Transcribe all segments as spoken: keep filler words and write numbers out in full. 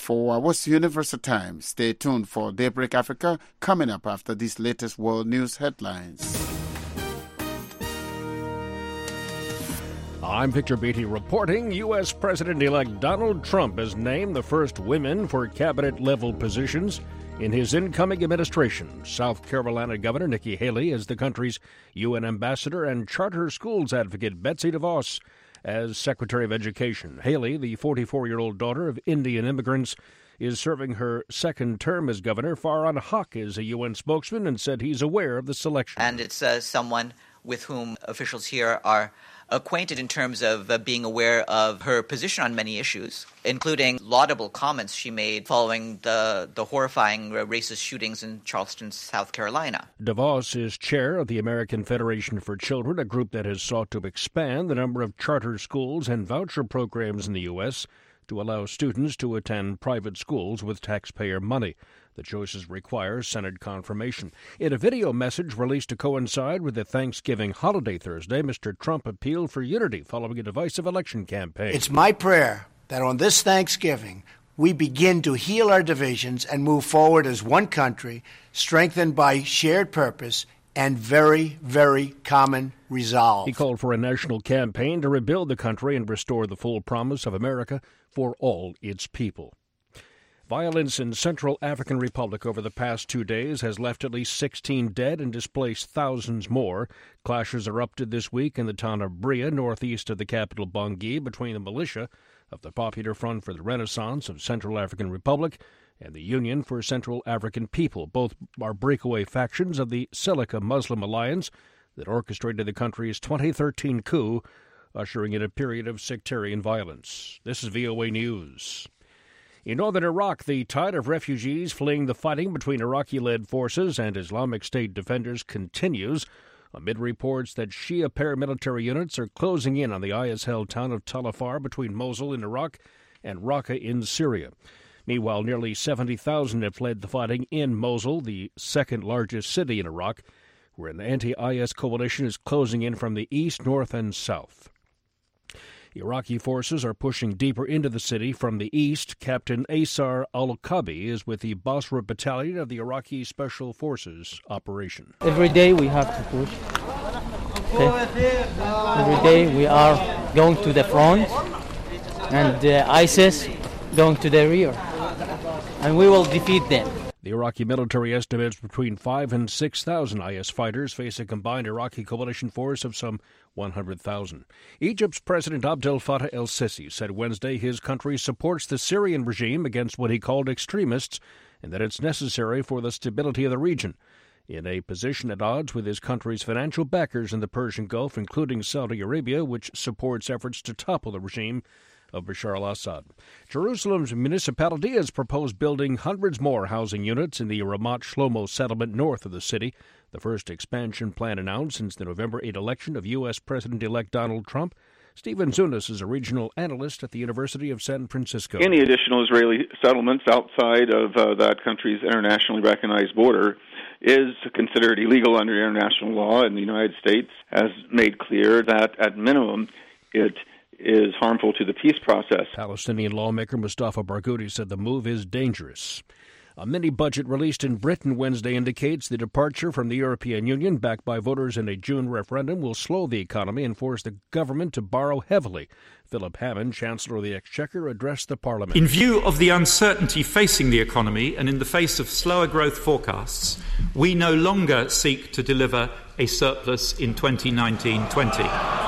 for What's Universal Time. Stay tuned for Daybreak Africa coming up after these latest world news headlines. I'm Victor Beatty reporting. U S. President-elect Donald Trump has named the first women for cabinet-level positions in his incoming administration. South Carolina Governor Nikki Haley as the country's U N ambassador and charter schools advocate Betsy DeVos as Secretary of Education. Haley, the forty-four-year-old daughter of Indian immigrants, is serving her second term as governor. Farhan Haq is a U N spokesman and said he's aware of the selection. And it's uh, someone with whom officials here are acquainted in terms of uh, being aware of her position on many issues, including laudable comments she made following the, the horrifying uh, racist shootings in Charleston, South Carolina. DeVos is chair of the American Federation for Children, a group that has sought to expand the number of charter schools and voucher programs in the U S to allow students to attend private schools with taxpayer money. The choices require Senate confirmation. In a video message released to coincide with the Thanksgiving holiday Thursday, Mister Trump appealed for unity following a divisive election campaign. It's my prayer that on this Thanksgiving, we begin to heal our divisions and move forward as one country, strengthened by shared purpose and very, very common resolve. He called for a national campaign to rebuild the country and restore the full promise of America for all its people. Violence in Central African Republic over the past two days has left at least sixteen dead and displaced thousands more. Clashes erupted this week in the town of Bria, northeast of the capital Bangui, between the militia of the Popular Front for the Renaissance of Central African Republic and the Union for Central African People. Both are breakaway factions of the Seleka Muslim Alliance that orchestrated the country's twenty thirteen coup, ushering in a period of sectarian violence. This is V O A News. In northern Iraq, the tide of refugees fleeing the fighting between Iraqi-led forces and Islamic State defenders continues, amid reports that Shia paramilitary units are closing in on the I S-held town of Tal Afar between Mosul in Iraq and Raqqa in Syria. Meanwhile, nearly seventy thousand have fled the fighting in Mosul, the second-largest city in Iraq, where an anti-I S coalition is closing in from the east, north, and south. Iraqi forces are pushing deeper into the city from the east. Captain Asar Al-Kabi is with the Basra Battalion of the Iraqi Special Forces operation. Every day we have to push. Okay. Every day we are going to the front and uh, ISIS going to the rear. And we will defeat them. The Iraqi military estimates between five and six thousand I S fighters face a combined Iraqi coalition force of some one hundred thousand. Egypt's President Abdel Fattah el-Sisi said Wednesday his country supports the Syrian regime against what he called extremists and that it's necessary for the stability of the region. In a position at odds with his country's financial backers in the Persian Gulf, including Saudi Arabia, which supports efforts to topple the regime of Bashar al-Assad. Jerusalem's municipality has proposed building hundreds more housing units in the Ramat Shlomo settlement north of the city, the first expansion plan announced since the November eighth election of U S. President-elect Donald Trump. Stephen Zunis is a regional analyst at the University of San Francisco. Any additional Israeli settlements outside of uh, that country's internationally recognized border is considered illegal under international law, and the United States has made clear that, at minimum, it is harmful to the peace process. Palestinian lawmaker Mustafa Barghouti said the move is dangerous. A mini-budget released in Britain Wednesday indicates the departure from the European Union, backed by voters in a June referendum, will slow the economy and force the government to borrow heavily. Philip Hammond, Chancellor of the Exchequer, addressed the Parliament. In view of the uncertainty facing the economy and in the face of slower growth forecasts, we no longer seek to deliver a surplus in twenty nineteen twenty.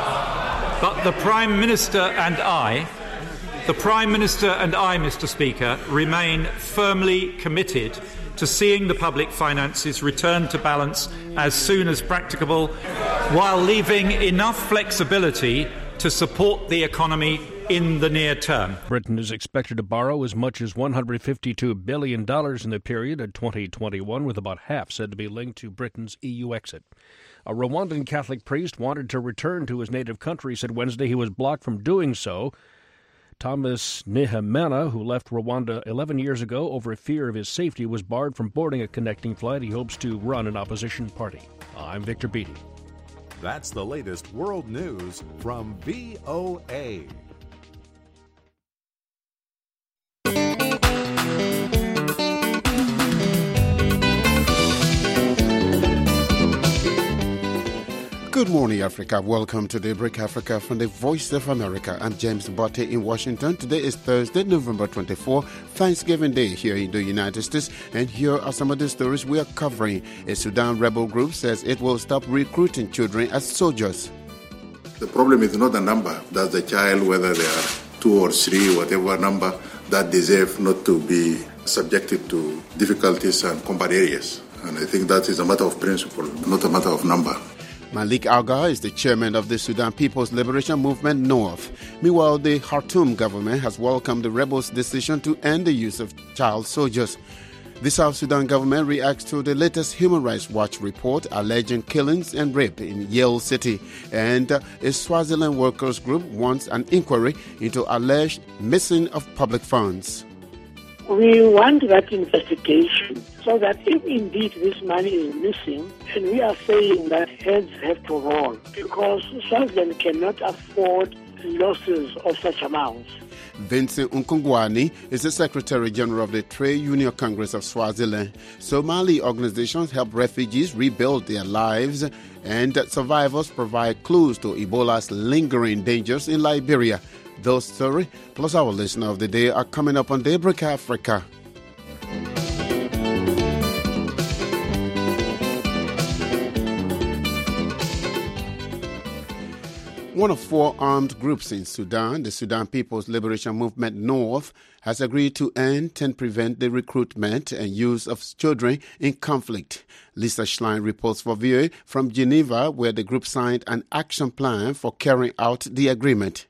But the Prime Minister and I, the Prime Minister and I, Mister Speaker, remain firmly committed to seeing the public finances return to balance as soon as practicable, while leaving enough flexibility to support the economy in the near term. Britain is expected to borrow as much as one hundred fifty-two billion dollars in the period of twenty twenty-one, with about half said to be linked to Britain's E U exit. A Rwandan Catholic priest wanted to return to his native country, said Wednesday he was blocked from doing so. Thomas Nehemana, who left Rwanda eleven years ago over fear of his safety, was barred from boarding a connecting flight. He hopes to run an opposition party. I'm Victor Beatty. That's the latest world news from V O A. Good morning, Africa. Welcome to Daybreak Africa from the Voice of America. I'm James Botte in Washington. Today is Thursday, November twenty-fourth, Thanksgiving Day here in the United States. And here are some of the stories we are covering. A Sudan rebel group says it will stop recruiting children as soldiers. The problem is not the number. That's the child, whether they are two or three, whatever number, that deserve not to be subjected to difficulties and combat areas. And I think that is a matter of principle, not a matter of number. Malik Aga is the chairman of the Sudan People's Liberation Movement North. Meanwhile, the Khartoum government has welcomed the rebels' decision to end the use of child soldiers. The South Sudan government reacts to the latest Human Rights Watch report alleging killings and rape in Yale City. And uh, a Swaziland workers group wants an inquiry into alleged missing of public funds. We want that investigation so that if indeed this money is missing, and we are saying that heads have to roll, because Swaziland cannot afford losses of such amounts. Vincent Nkongwani is the Secretary General of the Trade Union Congress of Swaziland. Somali organizations help refugees rebuild their lives, and survivors provide clues to Ebola's lingering dangers in Liberia. Those stories, plus our listener of the day, are coming up on Daybreak Africa. One of four armed groups in Sudan, the Sudan People's Liberation Movement North, has agreed to end and prevent the recruitment and use of children in conflict. Lisa Schlein reports for V O A from Geneva, where the group signed an action plan for carrying out the agreement.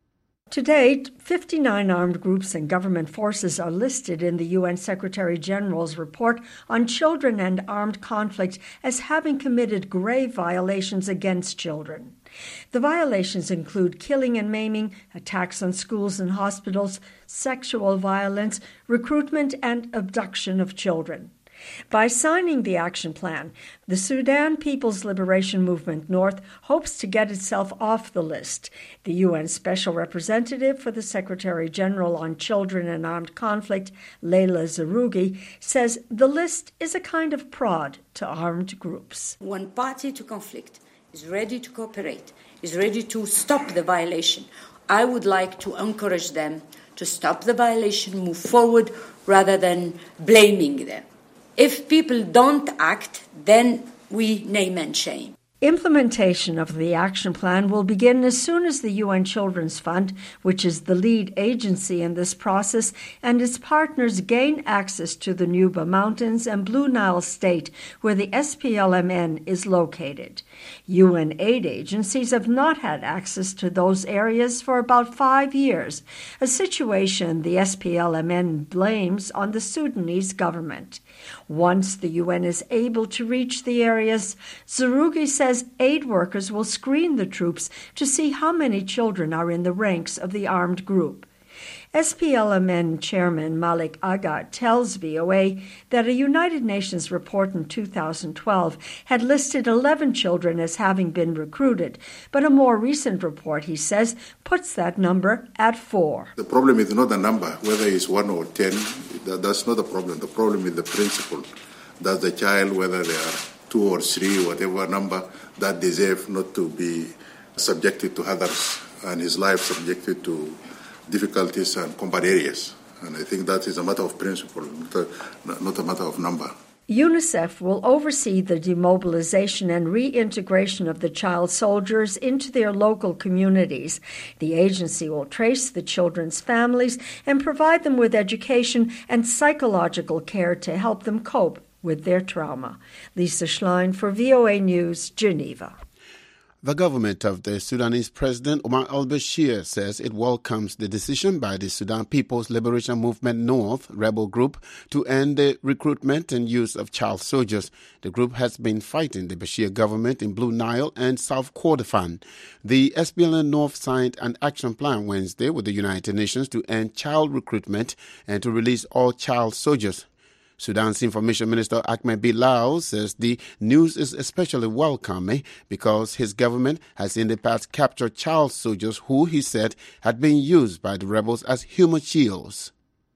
To date, fifty-nine armed groups and government forces are listed in the U N Secretary-General's report on children and armed conflict as having committed grave violations against children. The violations include killing and maiming, attacks on schools and hospitals, sexual violence, recruitment and abduction of children. By signing the action plan, the Sudan People's Liberation Movement North hopes to get itself off the list. The U N Special Representative for the Secretary-General on Children and Armed Conflict, Leila Zerougi, says the list is a kind of prod to armed groups. One party to conflict is ready to cooperate, is ready to stop the violation. I would like to encourage them to stop the violation, move forward, rather than blaming them. If people don't act, then we name and shame. Implementation of the action plan will begin as soon as the U N Children's Fund, which is the lead agency in this process, and its partners gain access to the Nuba Mountains and Blue Nile State, where the S P L M N is located. U N aid agencies have not had access to those areas for about five years, a situation the S P L M N blames on the Sudanese government. Once the U N is able to reach the areas, Zerougi says aid workers will screen the troops to see how many children are in the ranks of the armed group. S P L M N Chairman Malik Aga tells V O A that a United Nations report in two thousand twelve had listed eleven children as having been recruited, but a more recent report, he says, puts that number at four. The problem is not the number, whether it's one or ten. That's not the problem. The problem is the principle. That the child, whether they are two or three, whatever number, that deserve not to be subjected to others and his life subjected to difficulties and combat areas. And I think that is a matter of principle, not a, not a matter of number. UNICEF will oversee the demobilization and reintegration of the child soldiers into their local communities. The agency will trace the children's families and provide them with education and psychological care to help them cope with their trauma. Lisa Schlein for V O A News, Geneva. The government of the Sudanese President Omar al-Bashir says it welcomes the decision by the Sudan People's Liberation Movement North rebel group to end the recruitment and use of child soldiers. The group has been fighting the Bashir government in Blue Nile and South Kordofan. The S P L M North signed an action plan Wednesday with the United Nations to end child recruitment and to release all child soldiers. Sudan's Information Minister Ahmed Bilal says the news is especially welcome because his government has in the past captured child soldiers who, he said, had been used by the rebels as human shields.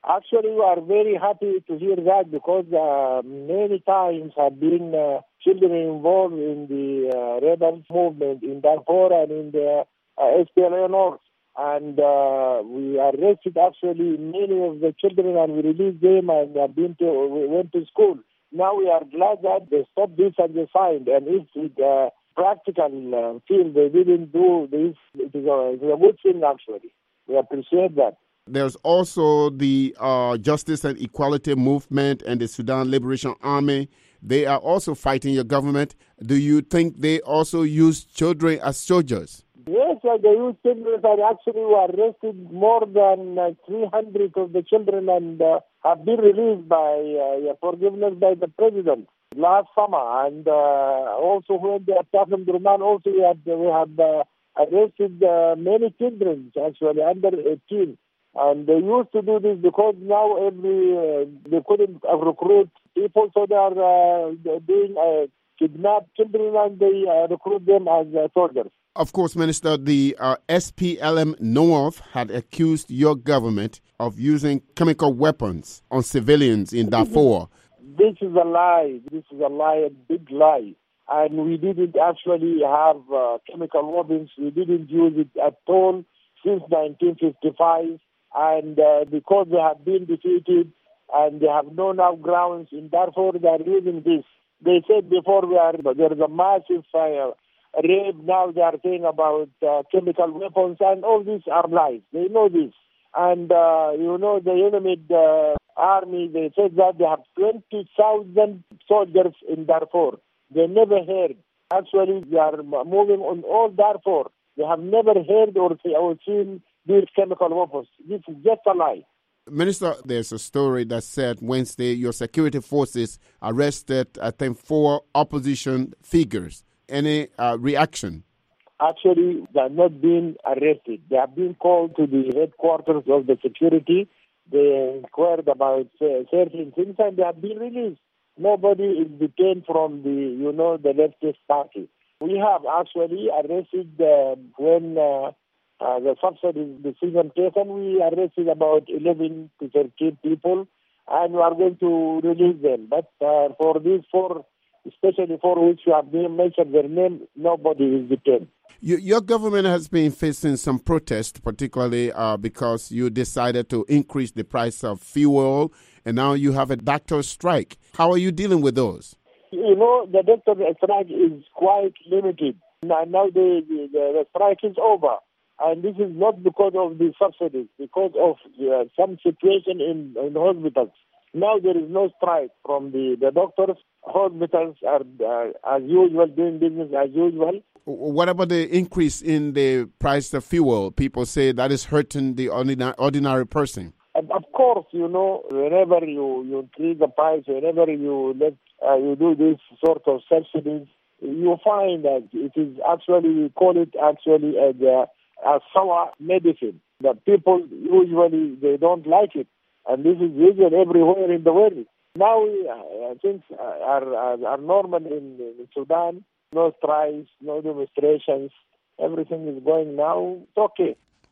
Actually, we are very happy to hear that because uh, many times have been uh, children involved in the uh, rebel movement in Darfur and in the uh, S P L A North. And uh, we arrested actually many of the children and we released them and have been to, we went to school. Now we are glad that they stopped this and they signed. And if it uh, practical uh, field they didn't do this, it is, a, it is a good thing actually. We appreciate that. There's also the uh, Justice and Equality Movement and the Sudan Liberation Army. They are also fighting your government. Do you think they also use children as soldiers? Yes, uh, they use children and actually we arrested more than uh, three hundred of the children and uh, have been released by uh, forgiveness by the president last summer. And uh, also when the attack on Durman, also we have, we have uh, arrested uh, many children actually under eighteen. And they used to do this because now every uh, they couldn't uh, recruit people, so they are uh, doing uh, kidnap children and they uh, recruit them as uh, soldiers. Of course, Minister, the uh, S P L M North had accused your government of using chemical weapons on civilians in Darfur. This is a lie. This is a lie, a big lie. And we didn't actually have uh, chemical weapons. We didn't use it at all since nineteen fifty-five. And uh, because they have been defeated and they have no now grounds in Darfur, they are using this. They said before we are, there is a massive fire, rape. Now they are saying about uh, chemical weapons, and all these are lies. They know this. And, uh, you know, the enemy uh, army, they said that they have twenty thousand soldiers in Darfur. They never heard. Actually, they are moving on all Darfur. They have never heard or, or seen these chemical weapons. This is just a lie. Minister, there's a story that said Wednesday your security forces arrested, I think, four opposition figures. Any uh, reaction? Actually, they are not being arrested. They have been called to the headquarters of the security. They inquired about uh, certain things and they have been released. Nobody is detained from the, you know, the leftist party. We have actually arrested uh, when uh, uh, the subsidy decision taken. We arrested about eleven to thirteen people, and we are going to release them. But uh, for these four, especially for which you have mentioned their name, nobody is detained. You, your government has been facing some protest, particularly uh, because you decided to increase the price of fuel, and now you have a doctor strike. How are you dealing with those? You know, the doctor strike is quite limited. Now, now the, the, the strike is over. And this is not because of the subsidies, because of uh, some situation in, in hospitals. Now there is no strike from the, the doctors. Hospitals are, uh, as usual, doing business as usual. What about the increase in the price of fuel? People say that is hurting the ordinary, ordinary person. And of course, you know, whenever you, you increase the price, whenever you let uh, you do this sort of subsidies, you find that it is actually, we call it actually as a, a sour medicine. The people usually, they don't like it. And this is usual everywhere in the world. Now uh, things are, are, are normal in, in Sudan. No strikes, no demonstrations. Everything is going now. It's okay.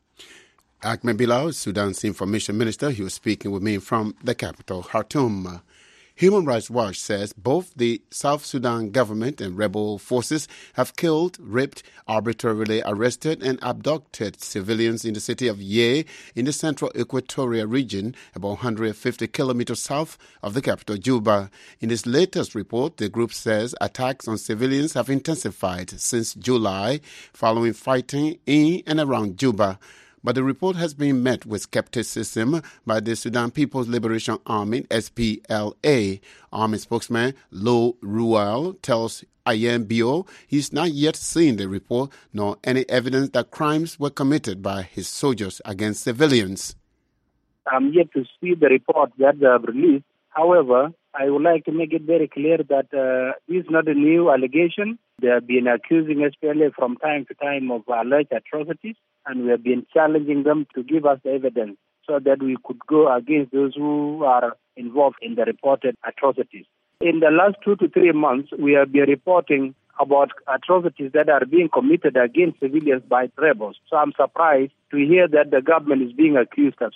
Ahmed Bilal, Sudan's information minister, he was speaking with me from the capital, Khartoum. Human Rights Watch says both the South Sudan government and rebel forces have killed, raped, arbitrarily arrested, and abducted civilians in the city of Yei in the central Equatoria region, about one hundred fifty kilometers south of the capital, Juba. In its latest report, the group says attacks on civilians have intensified since July, following fighting in and around Juba. But the report has been met with skepticism by the Sudan People's Liberation Army, S P L A. Army spokesman Lo Ruel tells I M B O he's not yet seen the report nor any evidence that crimes were committed by his soldiers against civilians. I'm yet to see the report that they have released. However, I would like to make it very clear that uh, this is not a new allegation. They have been accusing S P L A from time to time of alleged atrocities, and we have been challenging them to give us the evidence so that we could go against those who are involved in the reported atrocities. In the last two to three months, we have been reporting about atrocities that are being committed against civilians by rebels. So I'm surprised to hear that the government is being accused as well.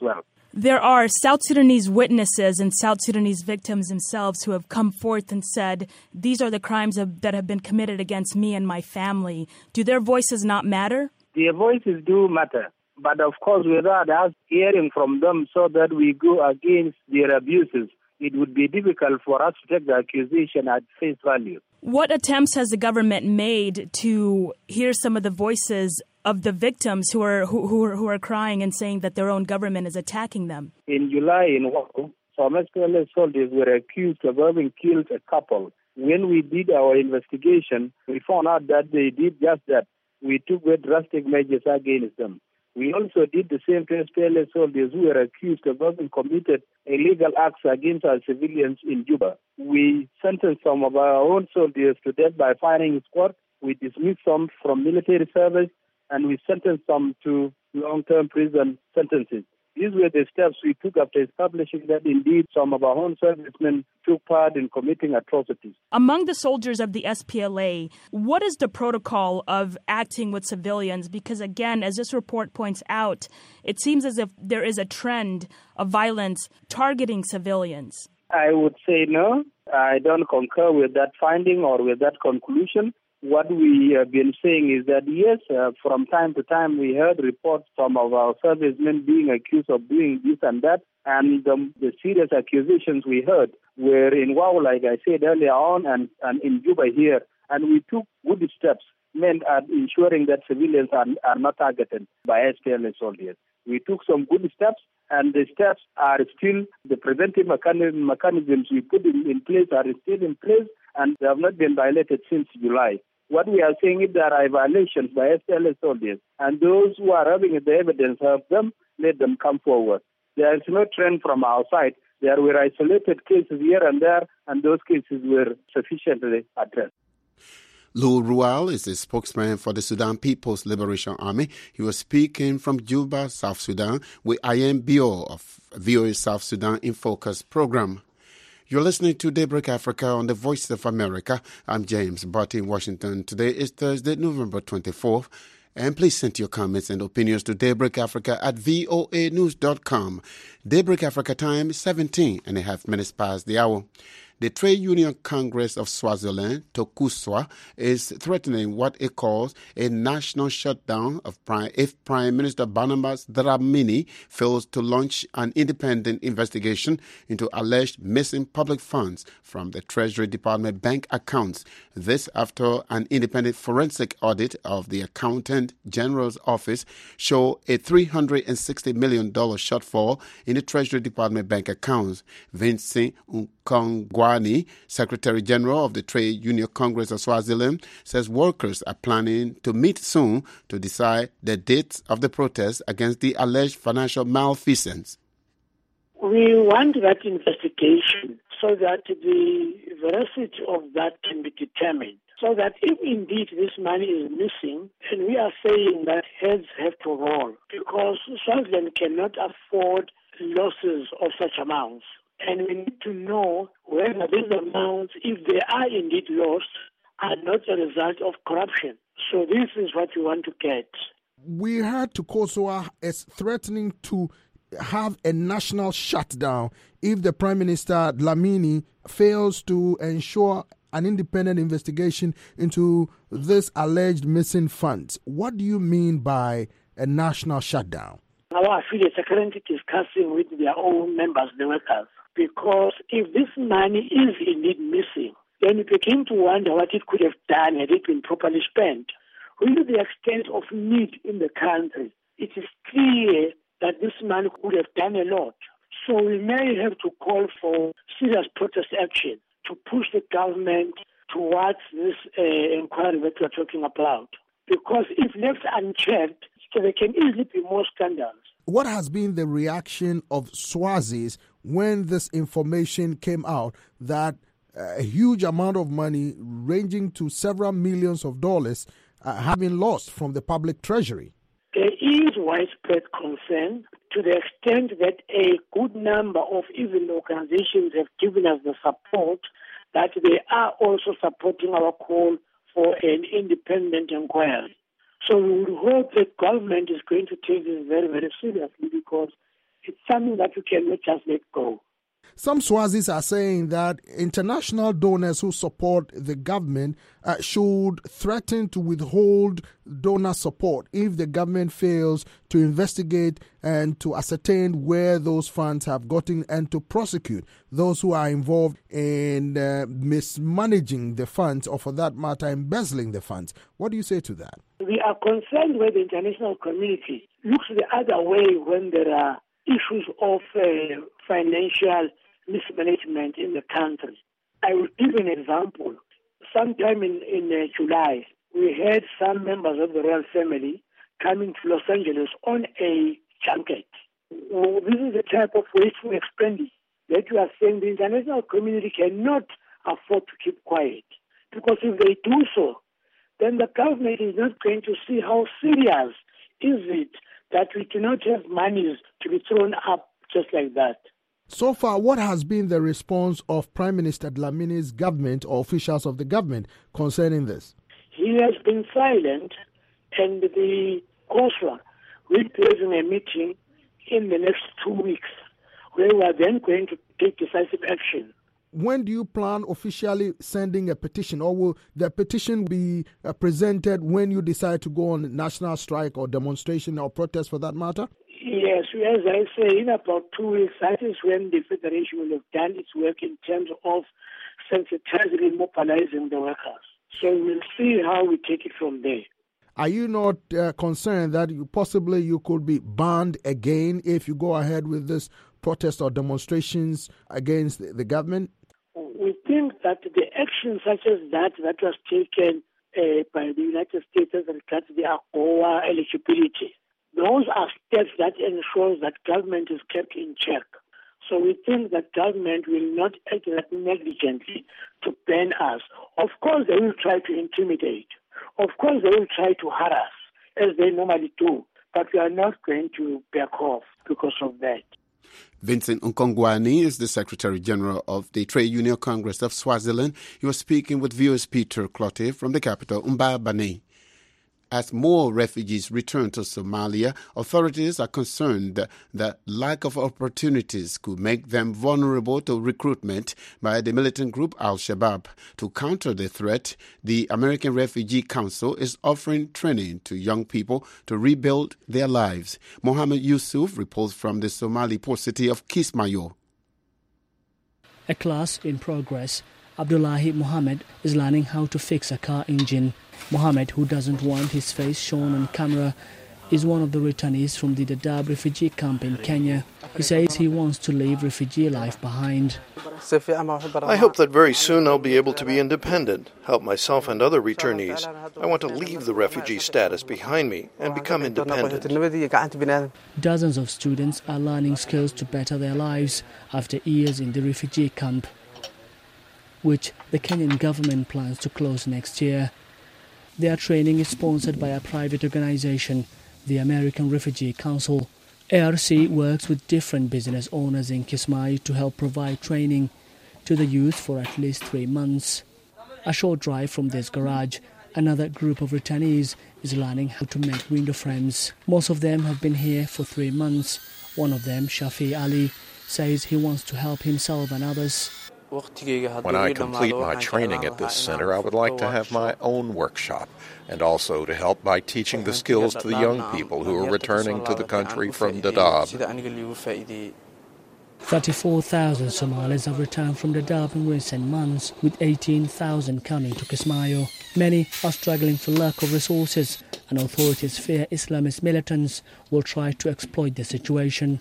There are South Sudanese witnesses and South Sudanese victims themselves who have come forth and said, these are the crimes of, that have been committed against me and my family. Do their voices not matter? Their voices do matter. But of course, without us hearing from them so that we go against their abuses, it would be difficult for us to take the accusation at face value. What attempts has the government made to hear some of the voices of the victims who are who, who are who are crying and saying that their own government is attacking them? In July in Wako, some S P L A soldiers were accused of having killed a couple. When we did our investigation, we found out that they did just that. We took very drastic measures against them. We also did the same to S P L A soldiers who were accused of having committed illegal acts against our civilians in Juba. We sentenced some of our own soldiers to death by firing squad. We dismissed some from military service, and we sentenced some to long-term prison sentences. These were the steps we took after establishing that indeed some of our own servicemen took part in committing atrocities. Among the soldiers of the S P L A, what is the protocol of acting with civilians? Because again, as this report points out, it seems as if there is a trend of violence targeting civilians. I would say no. I don't concur with that finding or with that conclusion. What we have been saying is that, yes, uh, from time to time we heard reports from of our servicemen being accused of doing this and that, and um, the serious accusations we heard were in Wau, like I said earlier on, and, and in Juba here, and we took good steps meant at ensuring that civilians are, are not targeted by S P L A soldiers. We took some good steps, and the steps are still, the preventive mechanism, mechanisms we put in, in place are still in place, and they have not been violated since July. What we are saying is there are violations by S P L A soldiers, and those who are having the evidence of them, let them come forward. There is no trend from our side. There were isolated cases here and there, and those cases were sufficiently addressed. Lou Rual is the spokesman for the Sudan People's Liberation Army. He was speaking from Juba, South Sudan, with Ian Bio of V O A South Sudan in Focus program. You're listening to Daybreak Africa on the Voice of America. I'm James Butt in Washington. Today is Thursday, November twenty-fourth. And please send your comments and opinions to Daybreak Africa at voa news dot com. Daybreak Africa time is seventeen and a half minutes past the hour. The Trade Union Congress of Swaziland, TOCUSWA, is threatening what it calls a national shutdown of Prime, if Prime Minister Barnabas Dlamini fails to launch an independent investigation into alleged missing public funds from the Treasury Department bank accounts. This after an independent forensic audit of the Accountant General's office showed a three hundred sixty million dollars shortfall in the Treasury Department bank accounts. Vincent Nkongwani, Secretary General of the Trade Union Congress of Swaziland, says workers are planning to meet soon to decide the dates of the protests against the alleged financial malfeasance. We want that investigation so that the veracity of that can be determined. So that if indeed this money is missing, and we are saying that heads have to roll, because Swaziland cannot afford losses of such amounts. And we need to know whether these amounts, if they are indeed lost, are not a result of corruption. So this is what we want to get. We heard TOCUSWA is threatening to have a national shutdown if the Prime Minister Dlamini fails to ensure an independent investigation into this alleged missing funds. What do you mean by a national shutdown? Our affiliates are currently discussing with their own members, the workers, because if this money is indeed missing, then we begin to wonder what it could have done had it been properly spent. Really, the extent of need in the country, it is clear that this money could have done a lot. So we may have to call for serious protest action to push the government towards this uh, inquiry that we're talking about. Because if left unchecked, so there can easily be more scandals. What has been the reaction of Swazis when this information came out that a huge amount of money ranging to several millions of dollars uh, have been lost from the public treasury? There is widespread concern to the extent that a good number of even organizations have given us the support that they are also supporting our call for an independent inquiry. So we would hope that government is going to take this very, very seriously, because It's something that we cannot just let go. Some Swazis are saying that international donors who support the government uh, should threaten to withhold donor support if the government fails to investigate and to ascertain where those funds have gotten and to prosecute those who are involved in uh, mismanaging the funds or, for that matter, embezzling the funds. What do you say to that? We are concerned where the international community looks the other way when there are issues of uh, financial mismanagement in the country. I will give an example. Sometime in, in uh, July, we had some members of the royal family coming to Los Angeles on a junket. Well, this is the type of wasteful expenditure that you are saying the international community cannot afford to keep quiet. Because if they do so, then the government is not going to see how serious is it that we do not have monies to be thrown up just like that. So far, what has been the response of Prime Minister Dlamini's government or officials of the government concerning this? He has been silent, and the COSWA will be having a meeting in the next two weeks where we are then going to take decisive action. When do you plan officially sending a petition, or will the petition be uh, presented when you decide to go on national strike or demonstration or protest for that matter? Yes, as I say, in about two weeks, that is when the Federation will have done its work in terms of sensitizing and mobilizing the workers. So we'll see how we take it from there. Are you not uh, concerned that you possibly you could be banned again if you go ahead with this protest or demonstrations against the, the government? We think that the action such as that that was taken uh, by the United States as regards the AGOA eligibility, those are steps that ensure that government is kept in check. So we think that government will not act negligently to ban us. Of course, they will try to intimidate. Of course, they will try to harass, as they normally do. But we are not going to back off because of that. Vincent Nkongwani is the Secretary General of the Trade Union Congress of Swaziland. He was speaking with V O A's Peter Clottey from the capital, Mbabane. As more refugees return to Somalia, authorities are concerned that the lack of opportunities could make them vulnerable to recruitment by the militant group Al-Shabaab. To counter the threat, the American Refugee Council is offering training to young people to rebuild their lives. Mohammed Yusuf reports from the Somali port city of Kismayo. A class in progress. Abdullahi Mohammed is learning how to fix a car engine. Mohammed, who doesn't want his face shown on camera, is one of the returnees from the Dadaab refugee camp in Kenya. He says he wants to leave refugee life behind. I hope that very soon I'll be able to be independent, help myself and other returnees. I want to leave the refugee status behind me and become independent. Dozens of students are learning skills to better their lives after years in the refugee camp, which the Kenyan government plans to close next year. Their training is sponsored by a private organization, the American Refugee Council. A R C works with different business owners in Kismayo to help provide training to the youth for at least three months. A short drive from this garage, another group of returnees is learning how to make window frames. Most of them have been here for three months. One of them, Shafi Ali, says he wants to help himself and others. When I complete my training at this center, I would like to have my own workshop and also to help by teaching the skills to the young people who are returning to the country from Dadaab. thirty-four thousand Somalis have returned from Dadaab in recent months, with eighteen thousand coming to Kismayo. Many are struggling for lack of resources, and authorities fear Islamist militants will try to exploit the situation.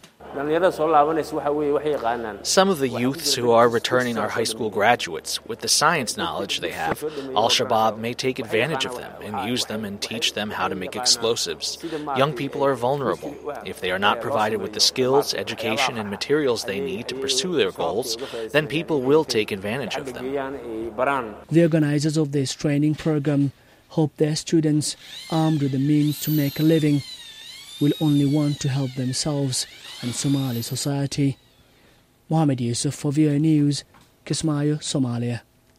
Some of the youths who are returning are high school graduates. With the science knowledge they have, Al-Shabaab may take advantage of them and use them and teach them how to make explosives. Young people are vulnerable. If they are not provided with the skills, education, and materials they need to pursue their goals, then people will take advantage of them. The organizers of this training program hope their students, armed with the means to make a living, will only want to help themselves and Somali society. Mohammed Yusuf for V O A News, Kismayo, Somalia.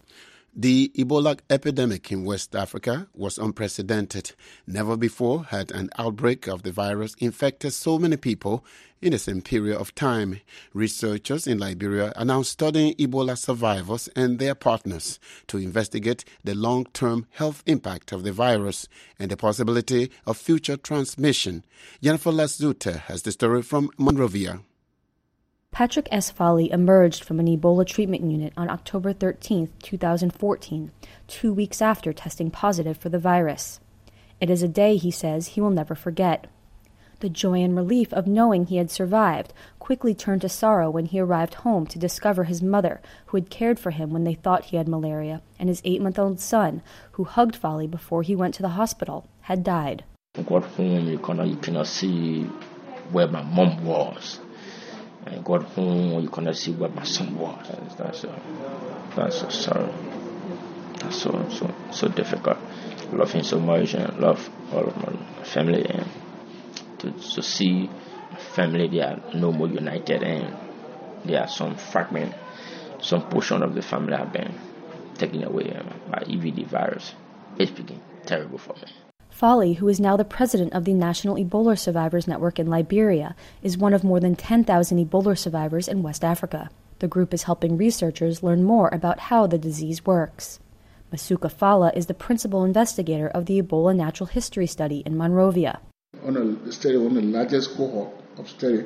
The Ebola epidemic in West Africa was unprecedented. Never before had an outbreak of the virus infected so many people in the same period of time. Researchers in Liberia are now studying Ebola survivors and their partners to investigate the long-term health impact of the virus and the possibility of future transmission. Jennifer Lazuta has the story from Monrovia. Patrick S. Foley emerged from an Ebola treatment unit on October thirteenth, twenty fourteen, two weeks after testing positive for the virus. It is a day, he says, he will never forget. The joy and relief of knowing he had survived quickly turned to sorrow when he arrived home to discover his mother, who had cared for him when they thought he had malaria, and his eight-month-old son, who hugged Foley before he went to the hospital, had died. I got home, you cannot, you cannot see where my mom was. I got home, you cannot see where my son was. That's so, that's so sorrow. That's so, so, so difficult. I love him so much, and I love all of my family, and to, to see my family, they are no more united, and there are some fragment, some portion of the family have been taken away by E V D virus. It's become terrible for me. Foley, who is now the president of the National Ebola Survivors Network in Liberia, is one of more than ten thousand Ebola survivors in West Africa. The group is helping researchers learn more about how the disease works. Masuka Fala is the principal investigator of the Ebola Natural History Study in Monrovia. On a study, one of the largest cohort of study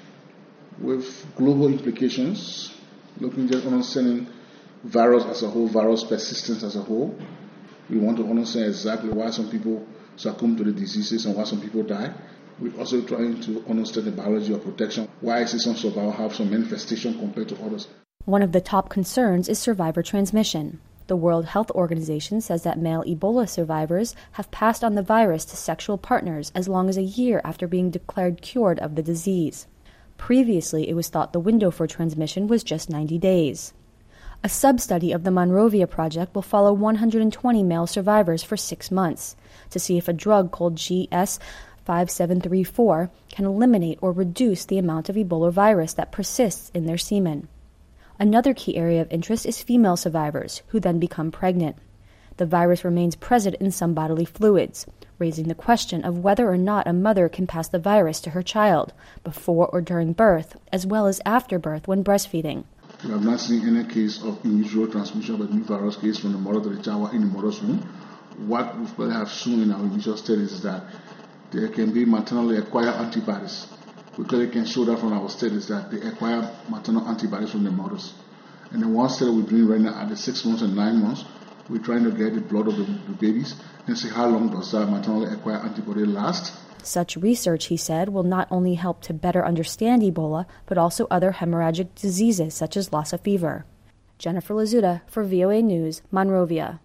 with global implications, looking at understanding virus as a whole, virus persistence as a whole. We want to understand exactly why some people succumb to the diseases and why some people die. We're also trying to understand the biology of protection. Why is some survivors have some manifestation compared to others? One of the top concerns is survivor transmission. The World Health Organization says that male Ebola survivors have passed on the virus to sexual partners as long as a year after being declared cured of the disease. Previously, it was thought the window for transmission was just ninety days. A sub-study of the Monrovia project will follow one hundred twenty male survivors for six months to see if a drug called G S five seven three four can eliminate or reduce the amount of Ebola virus that persists in their semen. Another key area of interest is female survivors, who then become pregnant. The virus remains present in some bodily fluids, raising the question of whether or not a mother can pass the virus to her child, before or during birth, as well as after birth when breastfeeding. We have not seen any case of in vitro transmission of a new virus case from the mother to the child in the mother's womb. What we have shown in our initial studies is that there can be maternally acquired antibodies. We clearly can show that from our studies that they acquire maternal antibodies from the mothers. And the one study we're doing right now at the six months and nine months, we're trying to get the blood of the, the babies and see how long does that maternally acquired antibody last. Such research, he said, will not only help to better understand Ebola, but also other hemorrhagic diseases such as Lassa fever. Jennifer Lazuta for V O A News, Monrovia.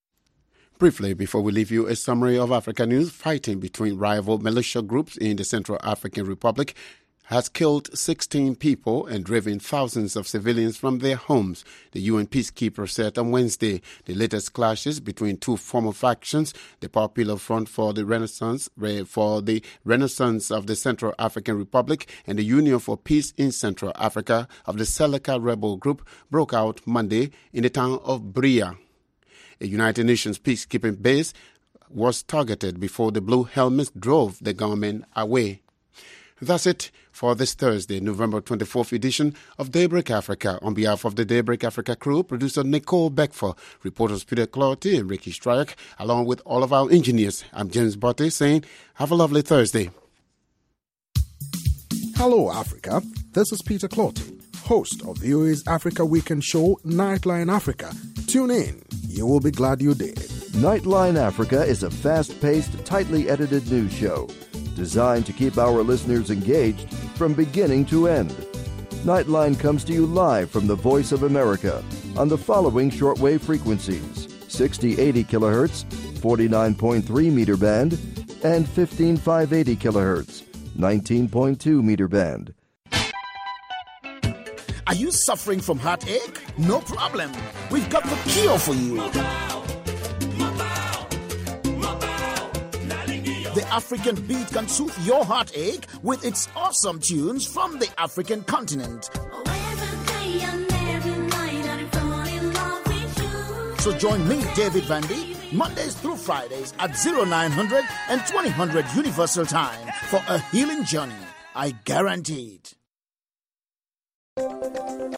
Briefly, before we leave you, a summary of Africa news. Fighting between rival militia groups in the Central African Republic has killed sixteen people and driven thousands of civilians from their homes, the U N peacekeeper said on Wednesday. The latest clashes between two former factions, the Popular Front for the Renaissance for the Renaissance of the Central African Republic and the Union for Peace in Central Africa of the Seleka rebel group, broke out Monday in the town of Bria. A United Nations peacekeeping base was targeted before the Blue Helmets drove the gunmen away. That's it for this Thursday, November twenty-fourth edition of Daybreak Africa. On behalf of the Daybreak Africa crew, producer Nicole Beckford, reporters Peter Clotty and Ricky Stryak, along with all of our engineers, I'm James Botte saying, have a lovely Thursday. Hello, Africa. This is Peter Clotty, host of V O A's Africa Weekend show, Nightline Africa. Tune in. You will be glad you did. Nightline Africa is a fast-paced, tightly edited news show designed to keep our listeners engaged from beginning to end. Nightline comes to you live from the Voice of America on the following shortwave frequencies: sixty eighty kilohertz, forty-nine point three meter band, and fifteen five eighty kilohertz, nineteen point two meter band. Are you suffering from heartache? No problem. We've got the cure for you. The African beat can soothe your heartache with its awesome tunes from the African continent. So join me, David Vandy, Mondays through Fridays at oh nine hundred and twenty hundred Universal Time for a healing journey. I guarantee it.